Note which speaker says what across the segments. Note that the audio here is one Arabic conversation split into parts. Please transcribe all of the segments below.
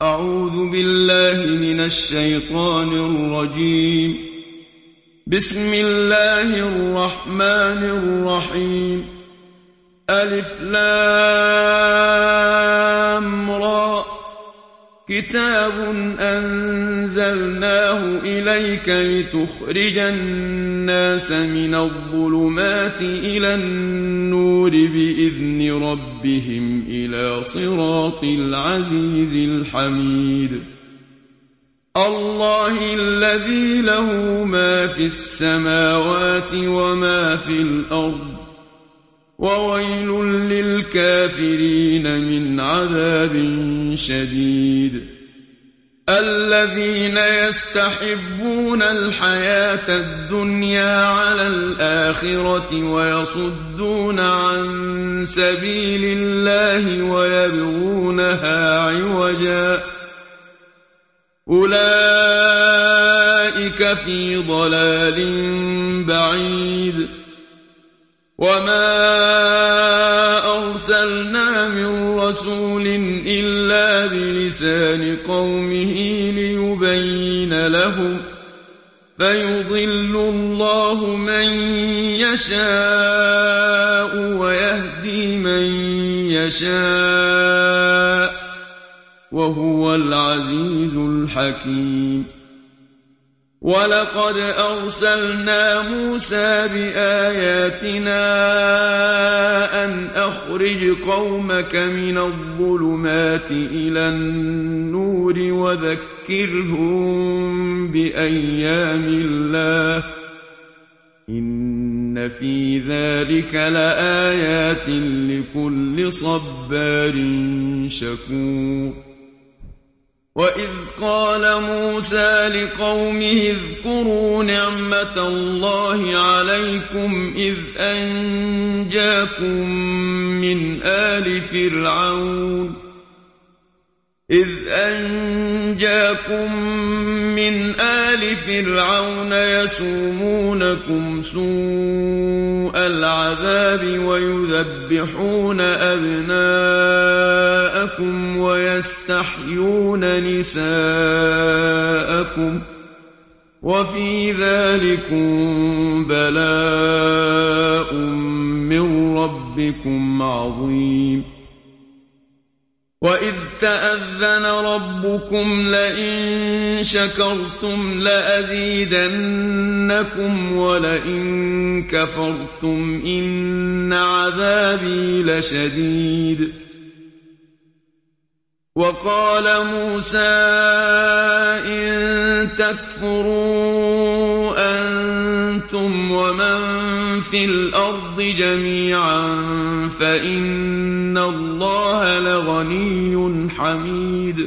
Speaker 1: أعوذ بالله من الشيطان الرجيم. بسم الله الرحمن الرحيم. ألف لام را. كتاب أنزلناه إليك لتخرج الناس من الظلمات إلى النور بإذن ربهم إلى صراط العزيز الحميد. الله الذي له ما في السماوات وما في الأرض، وويل للكافرين من عذاب شديد. الذين يستحبون الحياة الدنيا على الآخرة ويصدون عن سبيل الله ويبغونها عوجا، أولئك في ضلال بعيد. وما أرسلنا من رسول إلا بلسان قومه ليبين لهم، فيضل الله من يشاء ويهدي من يشاء، وهو العزيز الحكيم. ولقد أرسلنا موسى بآياتنا أن أخرج قومك من الظلمات إلى النور وذكرهم بأيام الله، إن في ذلك لآيات لكل صبار شكور. وإذ قال موسى لقومه اذكروا نعمة الله عليكم إذ أنجاكم من آل فرعون يسومونكم سوء العذاب ويذبحون أبناءكم ويستحيون نساءكم، وفي ذلكم بلاء من ربكم عظيم. وإذ تأذن ربكم لئن شكرتم لأزيدنكم ولئن كفرتم إن عذابي لشديد. وقال موسى إن تكفروا أنتم ومن في الأرض جميعا فإن الله لغني حميد.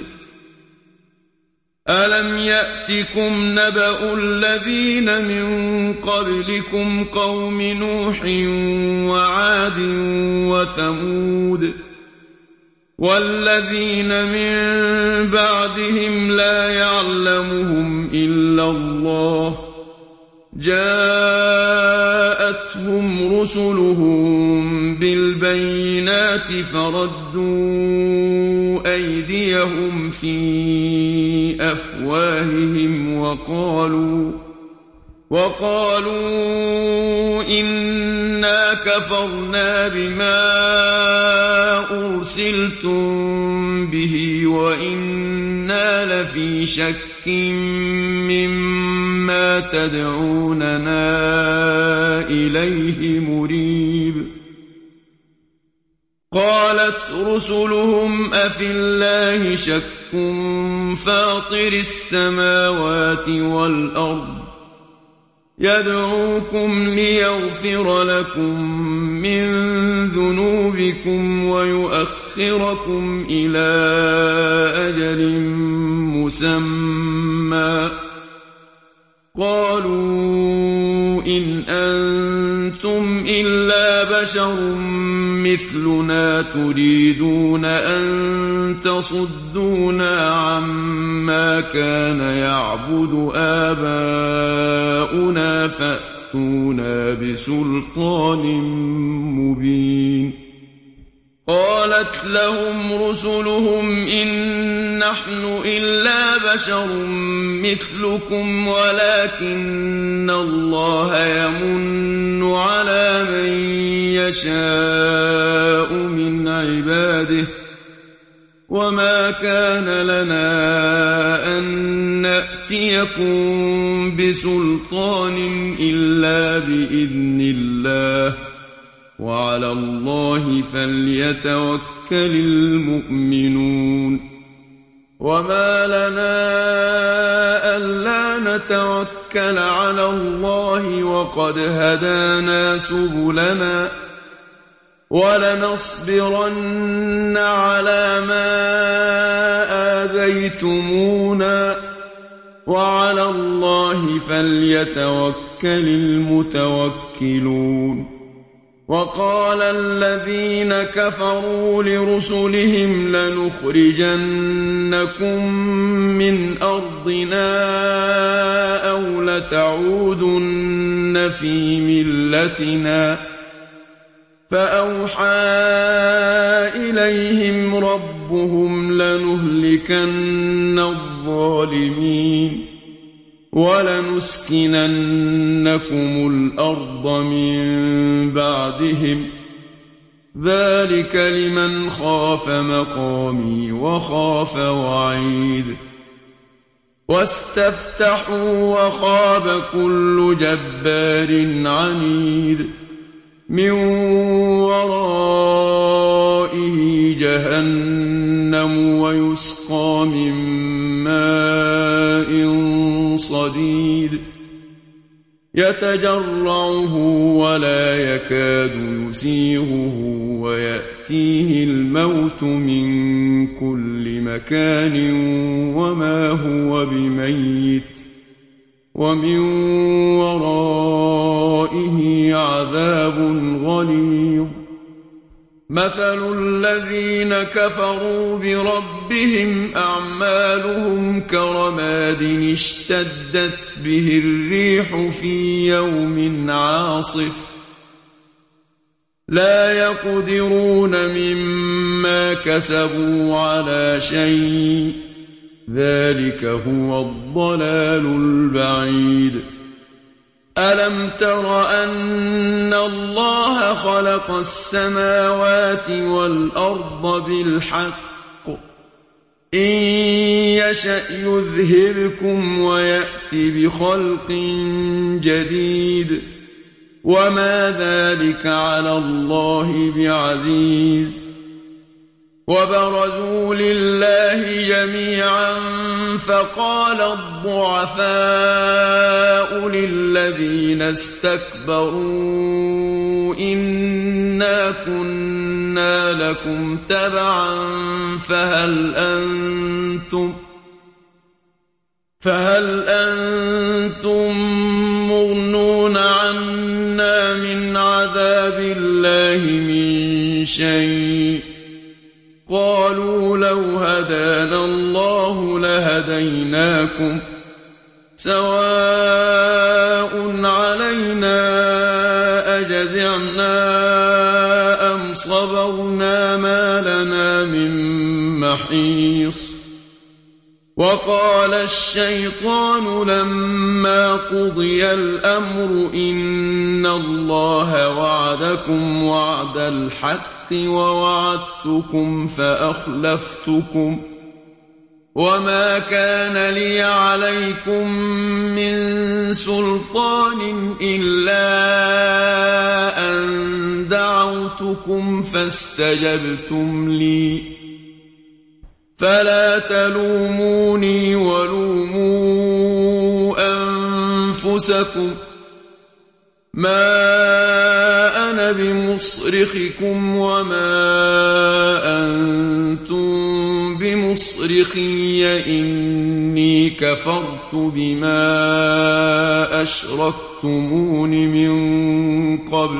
Speaker 1: ألم يأتكم نبأ الذين من قبلكم قوم نوح وعاد وثمود والذين من بعدهم لا يعلمهم إلا الله، جاءتهم رسلهم بالبينات فردوا أيديهم في أفواههم وقالوا إنا كفرنا بما أرسلتم به وإنا لفي شك مما تدعوننا إليه مريب. قالت رسلهم أفي الله شك فاطر السماوات والأرض يدعوكم ليغفر لكم من ذنوبكم ويؤخركم إلى أجل مسمى. قالوا إن أنتم إلا بشر مثلنا تريدون أن تصدونا عما كان يعبد آباؤنا فأتونا بسلطان مبين. قالت لهم رسلهم إن نحن إلا بشر مثلكم ولكن الله يمن على من يشاء من عباده وما كان لنا أن نأتيكم بسلطان إلا بإذن الله وعلى الله فليتوكل المؤمنون وما لنا ألا نتوكل على الله وقد هدانا سبلنا ولنصبرن على ما آذيتمونا وعلى الله فليتوكل المتوكلون وقال الذين كفروا لرسلهم لنخرجنكم من أرضنا أو لتعودن في ملتنا فأوحى إليهم ربهم لنهلكن الظالمين ولنسكننكم الأرض من بعدهم ذلك لمن خاف مقامي وخاف وعيد واستفتحوا وخاب كل جبار عنيد من ورائه جهنم ويسقى من ماء صديد يتجرعه ولا يكاد يسيغه ويأتيه الموت من كل مكان وما هو بميت ومن ورائه عذاب غليظ مثل الذين كفروا بربهم أعمالهم كرماد اشتدت به الريح في يوم عاصف لا يقدرون مما كسبوا على شيء ذلك هو الضلال البعيد ألم تر أن الله خلق السماوات والأرض بالحق إن يشأ يذهبكم ويأت بخلق جديد وما ذلك على الله بعزيز وبرزوا لله جميعا فقال الضعفاء للذين استكبروا إنا كنا لكم تبعا فهل أنتم مغنون عنا من عذاب الله من شيء قالوا لو هدانا الله لهديناكم سواء علينا أجزعنا أم صبرنا ما لنا من محيص وقال الشيطان لما قضي الأمر إن الله وعدكم وعد الحق ووعدتكم فأخلفتكم وما كان لي عليكم من سلطان إلا أن دعوتكم فاستجبتم لي فلا تلوموني ولوموا أنفسكم ما أنا بمصرخكم وما أنتم بمصرخي إني كفرت بما أشركتمون من قبل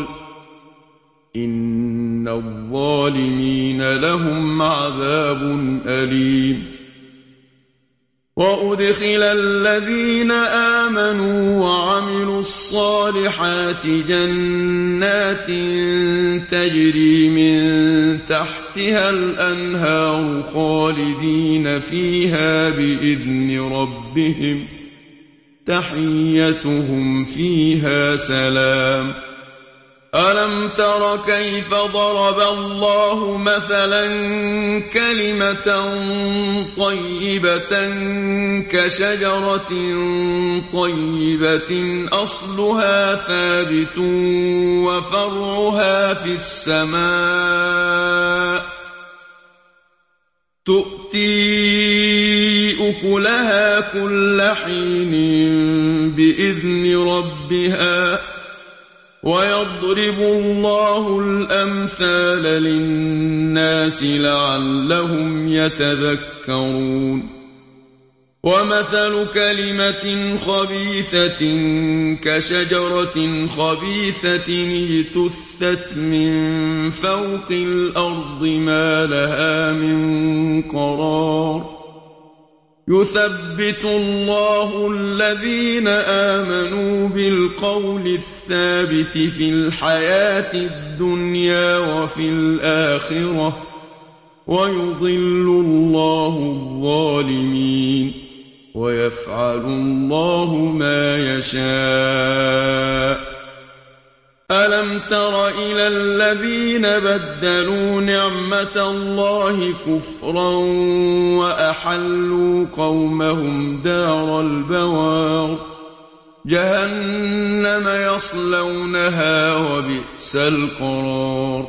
Speaker 1: إن الظالمين لهم عذاب أليم وأدخل الذين آمنوا وعملوا الصالحات جنات تجري من تحتها الأنهار خالدين فيها بإذن ربهم تحيتهم فيها سلام. ألم تر كيف ضرب الله مثلا كلمة طيبة كشجرة طيبة أصلها ثابت وفرعها في السماء تؤتي أكلها كل حين بإذن ربها ويضرب الله الأمثال للناس لعلهم يتذكرون. ومثل كلمة خبيثة كشجرة خبيثة اجتثت من فوق الأرض ما لها من قرار. يثبت الله الذين آمنوا بالقول الثابت في الحياة الدنيا وفي الآخرة ويضل الله الظالمين ويفعل الله ما يشاء. ألم تر إلى الذين بدلوا نعمة الله كفرا وأحلوا قومهم دار البوار جهنم يصلونها وبئس القرار.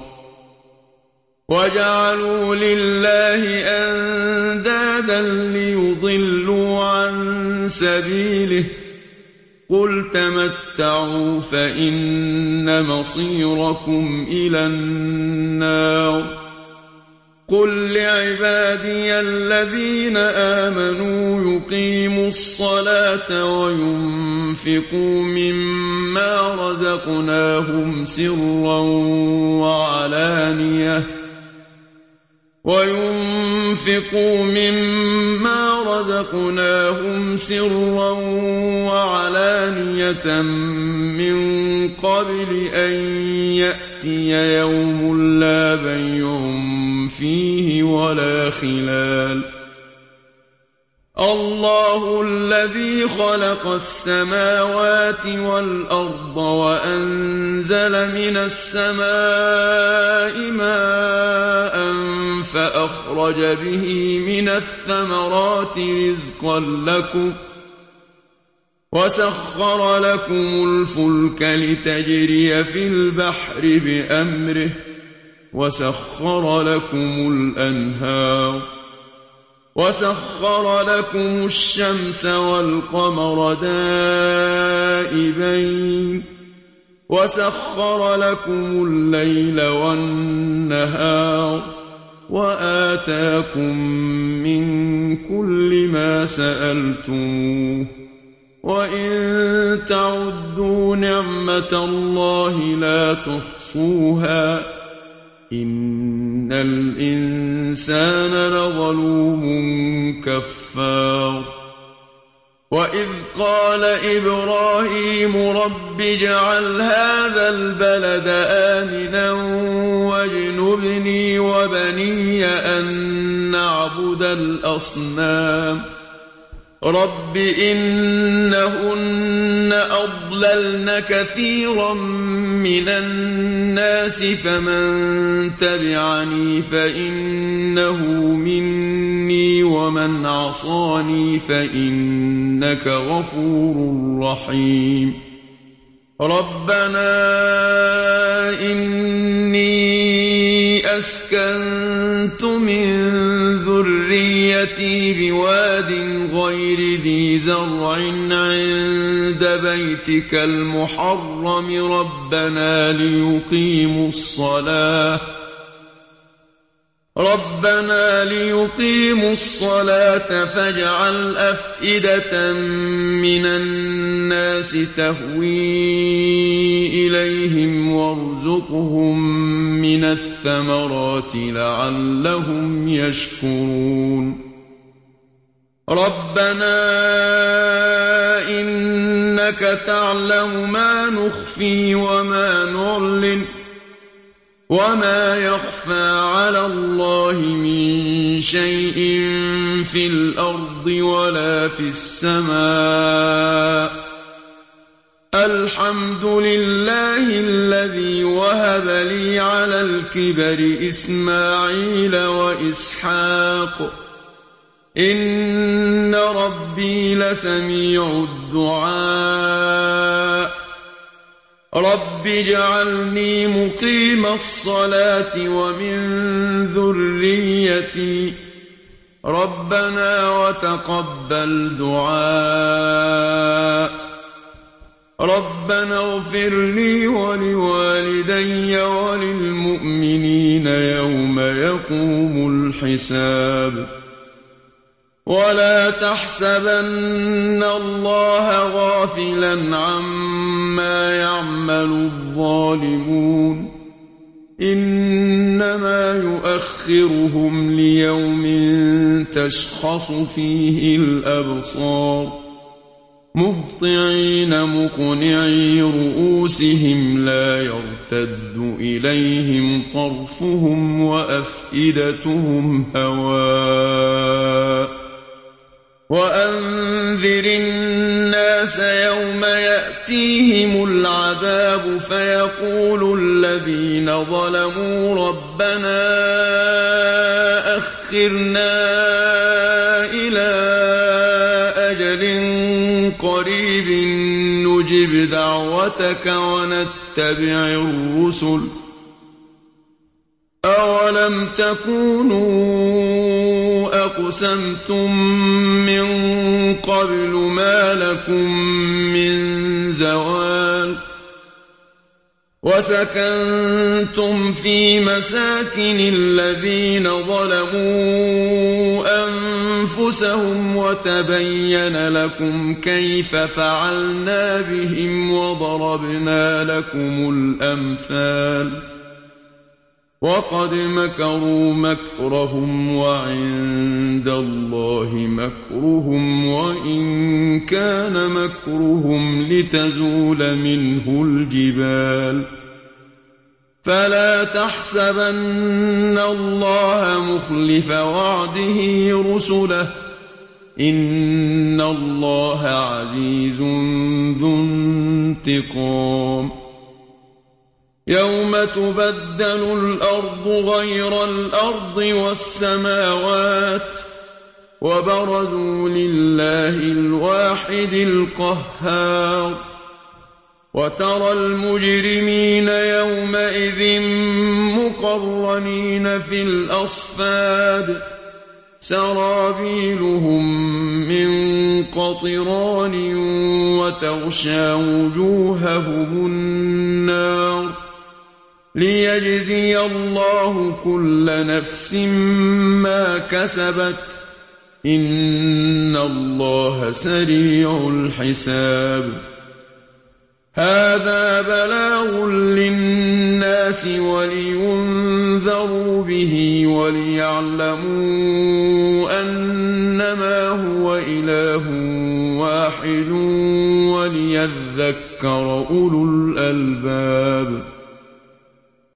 Speaker 1: وجعلوا لله أندادا ليضلوا عن سبيله قل تمتعوا فإن مصيركم إلى النار. قل لعبادي الذين آمنوا يقيموا الصلاة وينفقوا مما رزقناهم سرا وعلانية من قبل أن يأتي يوم لا بيع فيه ولا خلال. الله الذي خلق السماوات والأرض وأنزل من السماء ماء فأخرج به من الثمرات رزقا لكم وسخر لكم الفلك لتجري في البحر بأمره وسخر لكم الأنهار وسخر لكم الشمس والقمر دائبين وسخر لكم الليل والنهار وآتاكم من كل ما سألتموه وإن تعدوا نعمة الله لا تحصوها إن الإنسان لظلوم كفار. وإذ قال إبراهيم رب اجعل هذا البلد آمنا واجنبني وبني أن نعبد الأصنام. رب إنهن أضللن كثيرا من الناس فمن تبعني فإنه مني ومن عصاني فإنك غفور رحيم. ربنا إني أسكنت من ذريتي بواد غير ذي زرع عند بيتك المحرم ربنا ليقيموا الصلاة فاجعل أفئدة من الناس تهوي إليهم وارزقهم من الثمرات لعلهم يشكرون. ربنا إنك تعلم ما نخفي وما نعلن وما يخفى على الله من شيء في الأرض ولا في السماء الحمد لله الذي وهب لي على الكبر إسماعيل وإسحاق إن ربي لسميع الدعاء رب اجعلني مقيم الصلاة ومن ذريتي ربنا وتقبل دعاء ربنا اغفر لي ولوالدي وللمؤمنين يوم يقوم الحساب ولا تحسبن الله غافلا عما يعمل الظالمون إنما يؤخرهم ليوم تشخص فيه الأبصار مهطعين مقنعي رؤوسهم لا يرتد إليهم طرفهم وأفئدتهم هواء وأنذر الناس يوم يأتيهم العذاب فيقول الذين ظلموا ربنا أخرنا إلى أجل قريب نجب دعوتك ونتبع الرسل أولم تكونوا أقسمتم من قبل ما لكم من زوال وسكنتم في مساكن الذين ظلموا أنفسهم وتبين لكم كيف فعلنا بهم وضربنا لكم الأمثال وقد مكروا مكرهم وعند الله مكرهم وإن كان مكرهم لتزول منه الجبال فلا تحسبن الله مخلف وعده رسله إن الله عزيز ذو انتقام يوم تبدل الأرض غير الأرض والسماوات وبرزوا لله الواحد القهار وترى المجرمين يومئذ مقرنين في الأصفاد سرابيلهم من قطران وتغشى وجوههم النار ليجزي الله كل نفس ما كسبت إن الله سريع الحساب هذا بلاغ للناس ولينذروا به وليعلموا أنما هو إله واحد وليذكر أولو الألباب